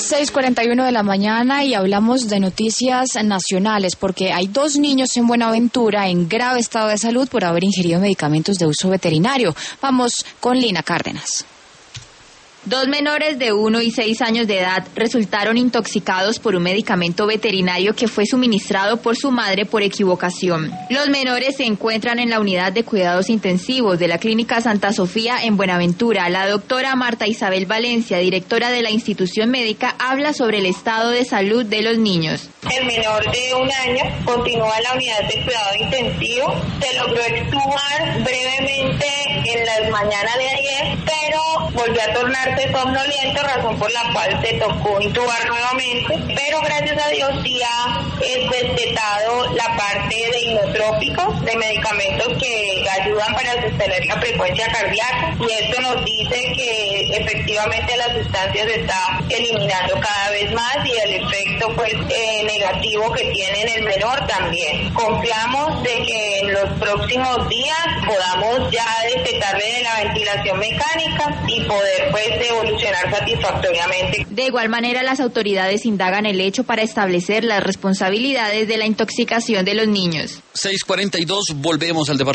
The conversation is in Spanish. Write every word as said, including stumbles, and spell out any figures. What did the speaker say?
seis cuarenta y uno de la mañana y hablamos de noticias nacionales porque hay dos niños en Buenaventura en grave estado de salud por haber ingerido medicamentos de uso veterinario. Vamos con Lina Cárdenas. Dos menores de uno y seis años de edad resultaron intoxicados por un medicamento veterinario que fue suministrado por su madre por equivocación. Los menores se encuentran en la unidad de cuidados intensivos de la Clínica Santa Sofía en Buenaventura. La doctora Marta Isabel Valencia, directora de la institución médica, habla sobre el estado de salud de los niños. El menor de un año continúa en la unidad de cuidado intensivo. Se logró extubar brevemente en las mañanas de ayer, pero volvió a tornarse somnoliento, razón por la cual se tocó intubar nuevamente. Pero gracias a Dios sí ha destetado la parte de inotrópicos, de medicamentos que ayudan para sostener la frecuencia cardíaca. Y esto nos dice que efectivamente la sustancia se está eliminando cada vez más y el efecto pues eh, negativo que tiene en el menor también. Confiamos de que en los próximos días podamos ya destetarle de la ventilación mecánica y poder pues evolucionar satisfactoriamente. De igual manera, las autoridades indagan el hecho para establecer las responsabilidades de la intoxicación de los niños. seis cuarenta y dos, volvemos al departamento.